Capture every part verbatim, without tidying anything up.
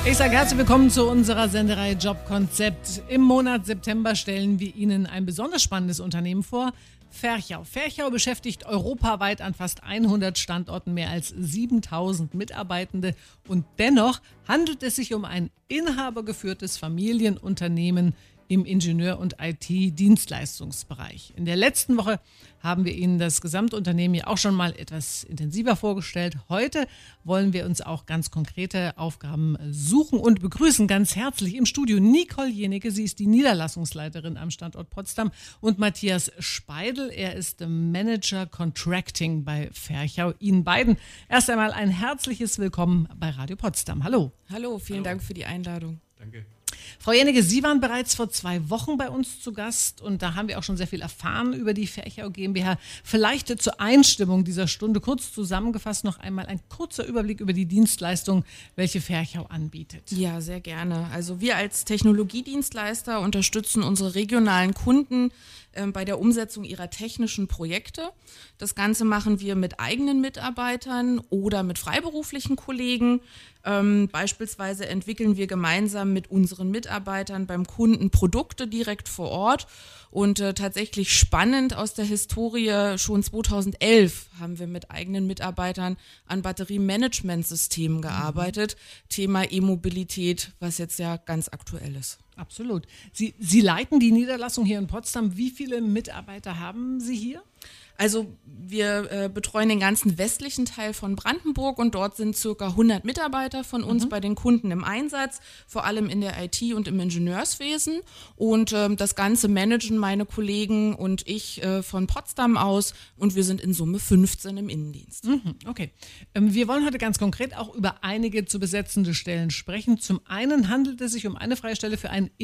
Ich sage herzlich willkommen zu unserer Sendereihe Jobkonzept. Im Monat September stellen wir Ihnen ein besonders spannendes Unternehmen vor. Ferchau. Ferchau beschäftigt europaweit an fast hundert Standorten mehr als siebentausend Mitarbeitende. Und dennoch handelt es sich um ein inhabergeführtes Familienunternehmen im Ingenieur- und I T-Dienstleistungsbereich. In der letzten Woche haben wir Ihnen das Gesamtunternehmen ja auch schon mal etwas intensiver vorgestellt. Heute wollen wir uns auch ganz konkrete Aufgaben suchen und begrüßen ganz herzlich im Studio Nicole Jenecke. Sie ist die Niederlassungsleiterin am Standort Potsdam, und Matthias Speidel. Er ist Manager Contracting bei Ferchau. Ihnen beiden erst einmal ein herzliches Willkommen bei Radio Potsdam. Hallo. Hallo, vielen Hallo. Dank für die Einladung. Danke. Frau Jenecke, Sie waren bereits vor zwei Wochen bei uns zu Gast, und da haben wir auch schon sehr viel erfahren über die Ferchau GmbH. Vielleicht zur Einstimmung dieser Stunde kurz zusammengefasst noch einmal ein kurzer Überblick über die Dienstleistung, welche Ferchau anbietet. Ja, sehr gerne. Also wir als Technologiedienstleister unterstützen unsere regionalen Kunden äh, bei der Umsetzung ihrer technischen Projekte. Das Ganze machen wir mit eigenen Mitarbeitern oder mit freiberuflichen Kollegen. Ähm, beispielsweise entwickeln wir gemeinsam mit unseren Mitarbeitern beim Kunden Produkte direkt vor Ort. Und äh, tatsächlich spannend aus der Historie, schon zweitausendelf haben wir mit eigenen Mitarbeitern an Batteriemanagementsystemen gearbeitet. Mhm. Thema E-Mobilität, was jetzt ja ganz aktuell ist. Absolut. Sie, Sie leiten die Niederlassung hier in Potsdam. Wie viele Mitarbeiter haben Sie hier? Also wir äh, betreuen den ganzen westlichen Teil von Brandenburg, und dort sind circa hundert Mitarbeiter von uns mhm. bei den Kunden im Einsatz, vor allem in der I T und im Ingenieurswesen. Und ähm, das Ganze managen meine Kollegen und ich äh, von Potsdam aus, und wir sind in Summe fünfzehn im Innendienst. Mhm, okay. Ähm, wir wollen heute ganz konkret auch über einige zu besetzende Stellen sprechen. Zum einen handelt es sich um eine freie Stelle für einen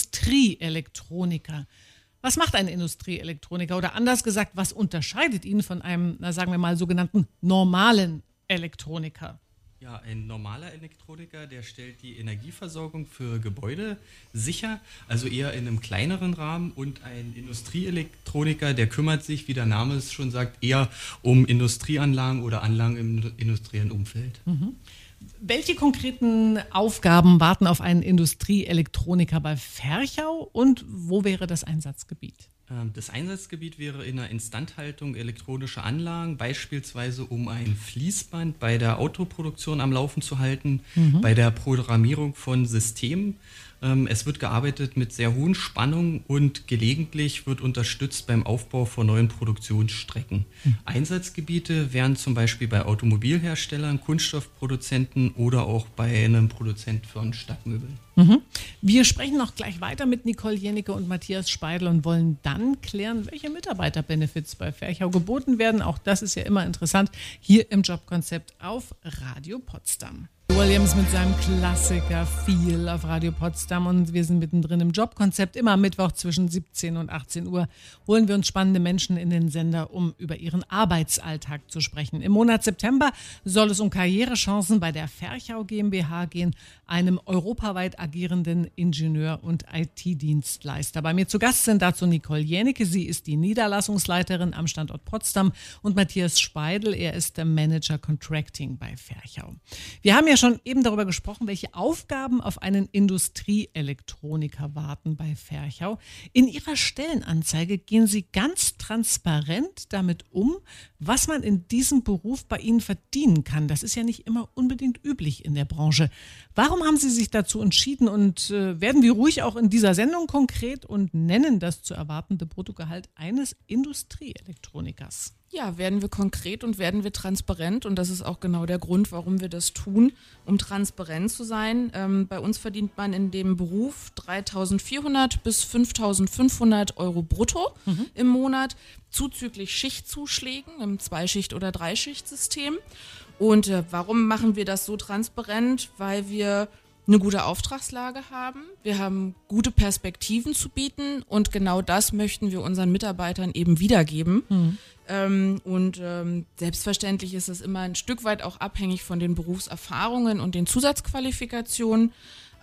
Industrieelektroniker. Was macht ein Industrieelektroniker? Oder anders gesagt, was unterscheidet ihn von einem, na, sagen wir mal, sogenannten normalen Elektroniker? Ja, ein normaler Elektroniker, der stellt die Energieversorgung für Gebäude sicher, also eher in einem kleineren Rahmen. Und ein Industrieelektroniker, der kümmert sich, wie der Name es schon sagt, eher um Industrieanlagen oder Anlagen im industriellen Umfeld. Mhm. Welche konkreten Aufgaben warten auf einen Industrieelektroniker bei Ferchau, und wo wäre das Einsatzgebiet? Das Einsatzgebiet wäre in der Instandhaltung elektronischer Anlagen, beispielsweise um ein Fließband bei der Autoproduktion am Laufen zu halten, mhm. bei der Programmierung von Systemen. Es wird gearbeitet mit sehr hohen Spannungen, und gelegentlich wird unterstützt beim Aufbau von neuen Produktionsstrecken. Mhm. Einsatzgebiete wären zum Beispiel bei Automobilherstellern, Kunststoffproduzenten oder auch bei einem Produzent von Stadtmöbeln. Mhm. Wir sprechen noch gleich weiter mit Nicole Jenecke und Matthias Speidel und wollen dann klären, welche Mitarbeiterbenefits bei Ferchau geboten werden. Auch das ist ja immer interessant hier im Jobkonzept auf Radio Potsdam. Williams mit seinem Klassiker Feel auf Radio Potsdam, und wir sind mittendrin im Jobkonzept. Immer am Mittwoch zwischen siebzehn und achtzehn Uhr holen wir uns spannende Menschen in den Sender, um über ihren Arbeitsalltag zu sprechen. Im Monat September soll es um Karrierechancen bei der Ferchau GmbH gehen, einem europaweit agierenden Ingenieur- und I T-Dienstleister. Bei mir zu Gast sind dazu Nicole Jenecke, sie ist die Niederlassungsleiterin am Standort Potsdam, und Matthias Speidel, er ist der Manager Contracting bei Ferchau. Wir haben ja schon eben darüber gesprochen, welche Aufgaben auf einen Industrieelektroniker warten bei Ferchau. In Ihrer Stellenanzeige gehen Sie ganz transparent damit um, was man in diesem Beruf bei Ihnen verdienen kann. Das ist ja nicht immer unbedingt üblich in der Branche. Warum haben Sie sich dazu entschieden, und äh, werden wir ruhig auch in dieser Sendung konkret und nennen das zu erwartende Bruttogehalt eines Industrieelektronikers? Ja, werden wir konkret und werden wir transparent, und das ist auch genau der Grund, warum wir das tun, um transparent zu sein. Ähm, bei uns verdient man in dem Beruf dreitausendvierhundert bis fünftausendfünfhundert Euro brutto mhm. im Monat, zuzüglich Schichtzuschlägen im Zweischicht- oder Dreischichtsystem. Und äh, warum machen wir das so transparent? Weil wir eine gute Auftragslage haben, wir haben gute Perspektiven zu bieten, und genau das möchten wir unseren Mitarbeitern eben wiedergeben. Mhm. Ähm, und ähm, selbstverständlich ist es immer ein Stück weit auch abhängig von den Berufserfahrungen und den Zusatzqualifikationen.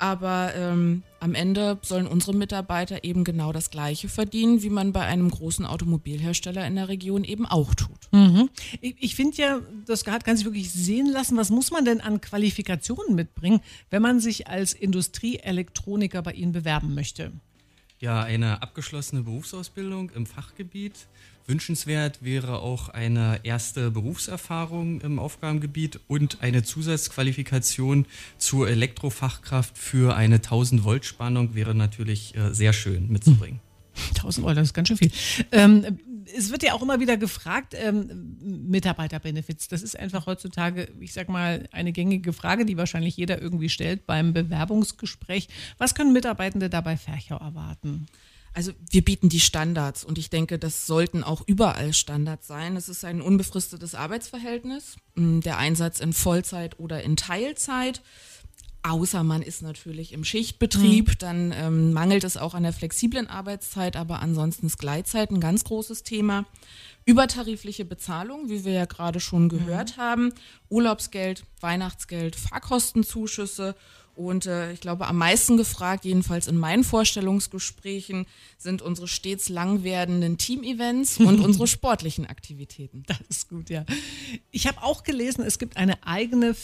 Aber ähm, am Ende sollen unsere Mitarbeiter eben genau das Gleiche verdienen, wie man bei einem großen Automobilhersteller in der Region eben auch tut. Mhm. Ich, ich finde ja, das Gehalt kann sich wirklich sehen lassen. Was muss man denn an Qualifikationen mitbringen, wenn man sich als Industrieelektroniker bei Ihnen bewerben möchte? Ja, eine abgeschlossene Berufsausbildung im Fachgebiet. Wünschenswert wäre auch eine erste Berufserfahrung im Aufgabengebiet und eine Zusatzqualifikation zur Elektrofachkraft für eine tausend Volt Spannung wäre natürlich äh, sehr schön mitzubringen. tausend Euro, das ist ganz schön viel. Ähm, es wird ja auch immer wieder gefragt, ähm, Mitarbeiterbenefits, das ist einfach heutzutage, ich sag mal, eine gängige Frage, die wahrscheinlich jeder irgendwie stellt beim Bewerbungsgespräch. Was können Mitarbeitende da bei Ferchau erwarten? Also wir bieten die Standards und ich denke, das sollten auch überall Standards sein. Es ist ein unbefristetes Arbeitsverhältnis, der Einsatz in Vollzeit oder in Teilzeit. Außer man ist natürlich im Schichtbetrieb, mhm. dann ähm, mangelt es auch an der flexiblen Arbeitszeit, aber ansonsten ist Gleitzeit ein ganz großes Thema. Übertarifliche Bezahlung, wie wir ja gerade schon gehört mhm. haben, Urlaubsgeld, Weihnachtsgeld, Fahrkostenzuschüsse. Und äh, ich glaube, am meisten gefragt, jedenfalls in meinen Vorstellungsgesprächen, sind unsere stets lang werdenden Team-Events und unsere sportlichen Aktivitäten. Das ist gut, ja. Ich habe auch gelesen, es gibt eine eigene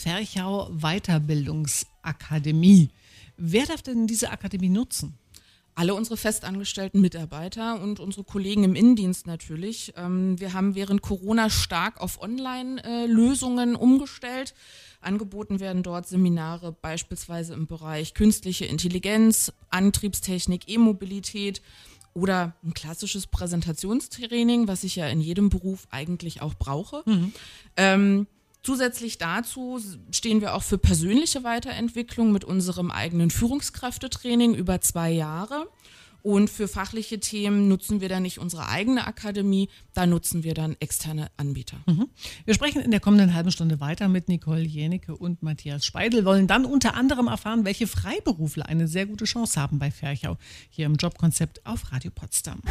Ferchau-Weiterbildungsakademie. Wer darf denn diese Akademie nutzen? Alle unsere festangestellten Mitarbeiter und unsere Kollegen im Innendienst natürlich. Ähm, wir haben während Corona stark auf Online-Lösungen umgestellt. Angeboten werden dort Seminare beispielsweise im Bereich künstliche Intelligenz, Antriebstechnik, E-Mobilität oder ein klassisches Präsentationstraining, was ich ja in jedem Beruf eigentlich auch brauche. Mhm. Ähm, Zusätzlich dazu stehen wir auch für persönliche Weiterentwicklung mit unserem eigenen Führungskräftetraining über zwei Jahre. Und für fachliche Themen nutzen wir dann nicht unsere eigene Akademie, da nutzen wir dann externe Anbieter. Mhm. Wir sprechen in der kommenden halben Stunde weiter mit Nicole Jänicke und Matthias Speidel, wollen dann unter anderem erfahren, welche Freiberufler eine sehr gute Chance haben bei Ferchau, hier im Jobkonzept auf Radio Potsdam.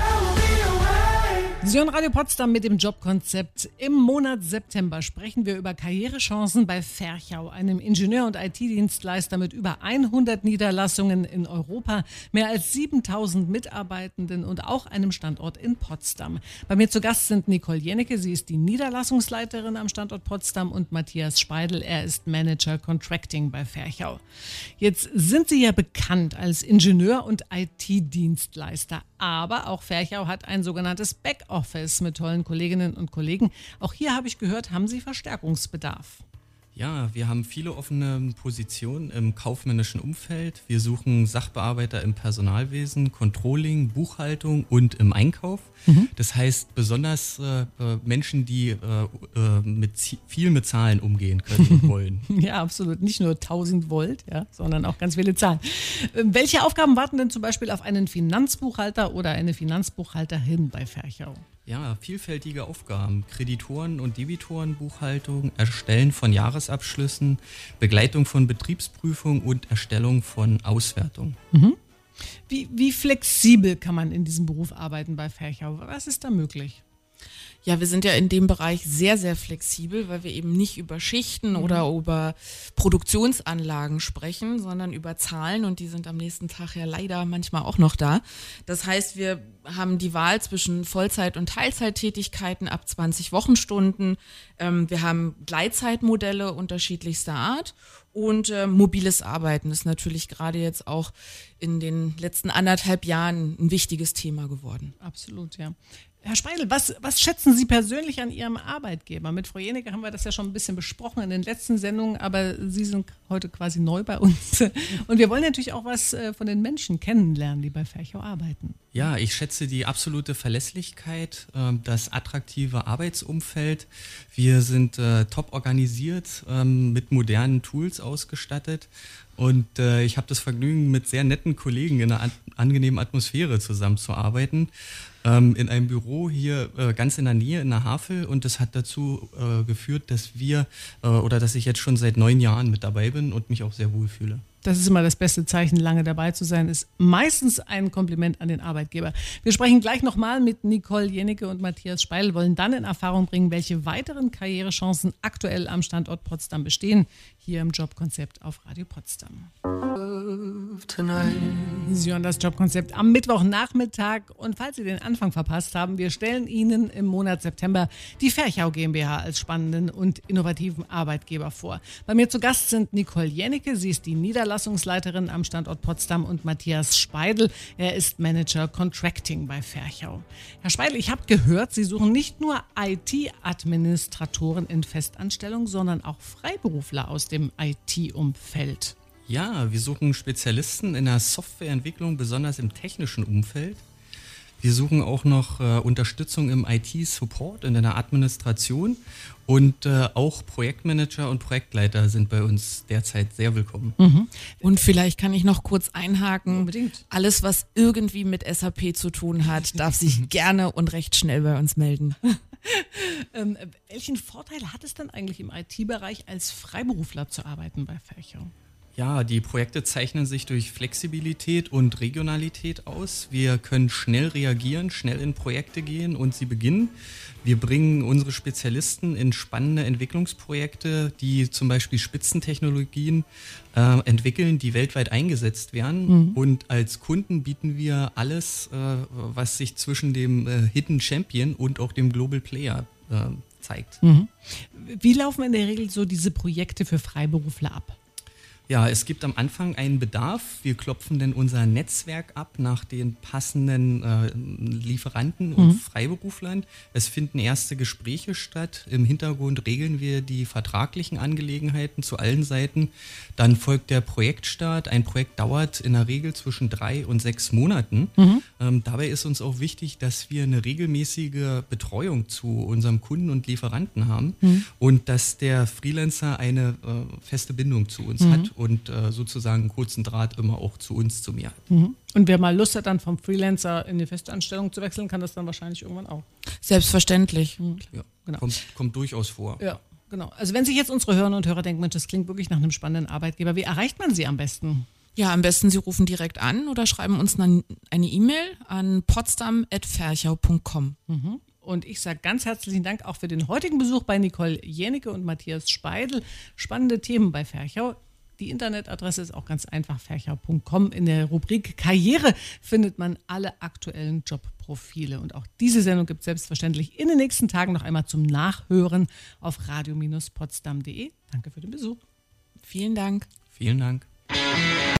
Sie hören Radio Potsdam mit dem Jobkonzept. Im Monat September sprechen wir über Karrierechancen bei Ferchau, einem Ingenieur- und I T-Dienstleister mit über hundert Niederlassungen in Europa, mehr als siebentausend Mitarbeitenden und auch einem Standort in Potsdam. Bei mir zu Gast sind Nicole Jänicke, sie ist die Niederlassungsleiterin am Standort Potsdam, und Matthias Speidel, er ist Manager Contracting bei Ferchau. Jetzt sind Sie ja bekannt als Ingenieur- und I T-Dienstleister, aber auch Ferchau hat ein sogenanntes Backoffice mit tollen Kolleginnen und Kollegen. Auch hier habe ich gehört, haben Sie Verstärkungsbedarf. Ja, wir haben viele offene Positionen im kaufmännischen Umfeld. Wir suchen Sachbearbeiter im Personalwesen, Controlling, Buchhaltung und im Einkauf. Mhm. Das heißt besonders äh, Menschen, die äh, mit, viel mit Zahlen umgehen können und wollen. Ja, absolut. Nicht nur tausend Volt, ja, sondern auch ganz viele Zahlen. Welche Aufgaben warten denn zum Beispiel auf einen Finanzbuchhalter oder eine Finanzbuchhalterin bei Ferchau? Ja, vielfältige Aufgaben. Kreditoren- und Debitorenbuchhaltung, Erstellen von Jahresabschlüssen, Begleitung von Betriebsprüfung und Erstellung von Auswertung. Mhm. Wie, wie flexibel kann man in diesem Beruf arbeiten bei Ferchau? Was ist da möglich? Ja, wir sind ja in dem Bereich sehr, sehr flexibel, weil wir eben nicht über Schichten mhm. oder über Produktionsanlagen sprechen, sondern über Zahlen, und die sind am nächsten Tag ja leider manchmal auch noch da. Das heißt, wir haben die Wahl zwischen Vollzeit- und Teilzeittätigkeiten ab zwanzig Wochenstunden. Ähm, wir haben Gleitzeitmodelle unterschiedlichster Art. Und äh, mobiles Arbeiten ist natürlich gerade jetzt auch in den letzten anderthalb Jahren ein wichtiges Thema geworden. Absolut, ja. Herr Speidel, was, was schätzen Sie persönlich an Ihrem Arbeitgeber? Mit Frau Jänicke haben wir das ja schon ein bisschen besprochen in den letzten Sendungen, aber Sie sind heute quasi neu bei uns. Und wir wollen natürlich auch was von den Menschen kennenlernen, die bei Ferchau arbeiten. Ja, ich schätze die absolute Verlässlichkeit, das attraktive Arbeitsumfeld. Wir sind äh, top organisiert, ähm, mit modernen Tools ausgestattet. Und äh, ich habe das Vergnügen, mit sehr netten Kollegen in einer an- angenehmen Atmosphäre zusammenzuarbeiten. Ähm, in einem Büro hier äh, ganz in der Nähe in der Havel. Und das hat dazu äh, geführt, dass wir äh, oder dass ich jetzt schon seit neun Jahren mit dabei bin und mich auch sehr wohl fühle. Das ist immer das beste Zeichen, lange dabei zu sein, ist meistens ein Kompliment an den Arbeitgeber. Wir sprechen gleich nochmal mit Nicole Jennecke und Matthias Speidel, wollen dann in Erfahrung bringen, welche weiteren Karrierechancen aktuell am Standort Potsdam bestehen, hier im Jobkonzept auf Radio Potsdam. Sie hören das Jobkonzept am Mittwochnachmittag und falls Sie den Anfang verpasst haben, wir stellen Ihnen im Monat September die Ferchau GmbH als spannenden und innovativen Arbeitgeber vor. Bei mir zu Gast sind Nicole Jennecke, sie ist die Niederlassungsleiterin am Standort Potsdam und Matthias Speidel, er ist Manager Contracting bei Ferchau. Herr Speidel, ich habe gehört, Sie suchen nicht nur I T-Administratoren in Festanstellung, sondern auch Freiberufler aus dem I T-Umfeld. Ja, wir suchen Spezialisten in der Softwareentwicklung, besonders im technischen Umfeld. Wir suchen auch noch äh, Unterstützung im I T-Support und in der Administration. Und äh, auch Projektmanager und Projektleiter sind bei uns derzeit sehr willkommen. Mhm. Und vielleicht kann ich noch kurz einhaken. Unbedingt. Alles, was irgendwie mit S A P zu tun hat, darf sich gerne und recht schnell bei uns melden. ähm, welchen Vorteil hat es denn eigentlich im I T-Bereich als Freiberufler zu arbeiten bei Ferchau? Ja, die Projekte zeichnen sich durch Flexibilität und Regionalität aus. Wir können schnell reagieren, schnell in Projekte gehen und sie beginnen. Wir bringen unsere Spezialisten in spannende Entwicklungsprojekte, die zum Beispiel Spitzentechnologien äh, entwickeln, die weltweit eingesetzt werden. Mhm. Und als Kunden bieten wir alles, äh, was sich zwischen dem äh, Hidden Champion und auch dem Global Player äh, zeigt. Mhm. Wie laufen in der Regel so diese Projekte für Freiberufler ab? Ja, es gibt am Anfang einen Bedarf. Wir klopfen dann unser Netzwerk ab nach den passenden äh, Lieferanten und mhm. Freiberuflern. Es finden erste Gespräche statt. Im Hintergrund regeln wir die vertraglichen Angelegenheiten zu allen Seiten. Dann folgt der Projektstart. Ein Projekt dauert in der Regel zwischen drei und sechs Monaten. Mhm. Ähm, dabei ist uns auch wichtig, dass wir eine regelmäßige Betreuung zu unserem Kunden und Lieferanten haben mhm. und dass der Freelancer eine äh, feste Bindung zu uns mhm. hat. Und äh, sozusagen einen kurzen Draht immer auch zu uns, zu mir hat. Mhm. Und wer mal Lust hat, dann vom Freelancer in die Festanstellung zu wechseln, kann das dann wahrscheinlich irgendwann auch. Selbstverständlich. Mhm. Ja, genau. kommt, kommt durchaus vor. Ja, genau. Also wenn sich jetzt unsere Hörerinnen und Hörer denken, Mensch, das klingt wirklich nach einem spannenden Arbeitgeber, wie erreicht man sie am besten? Ja, am besten Sie rufen direkt an oder schreiben uns eine E-Mail an potsdam at ferchau punkt com. Mhm. Und ich sage ganz herzlichen Dank auch für den heutigen Besuch bei Nicole Jennecke und Matthias Speidel. Spannende Themen bei Ferchau. Die Internetadresse ist auch ganz einfach, ferchau punkt com. In der Rubrik Karriere findet man alle aktuellen Jobprofile. Und auch diese Sendung gibt es selbstverständlich in den nächsten Tagen noch einmal zum Nachhören auf radio Bindestrich potsdam punkt de. Danke für den Besuch. Vielen Dank. Vielen Dank.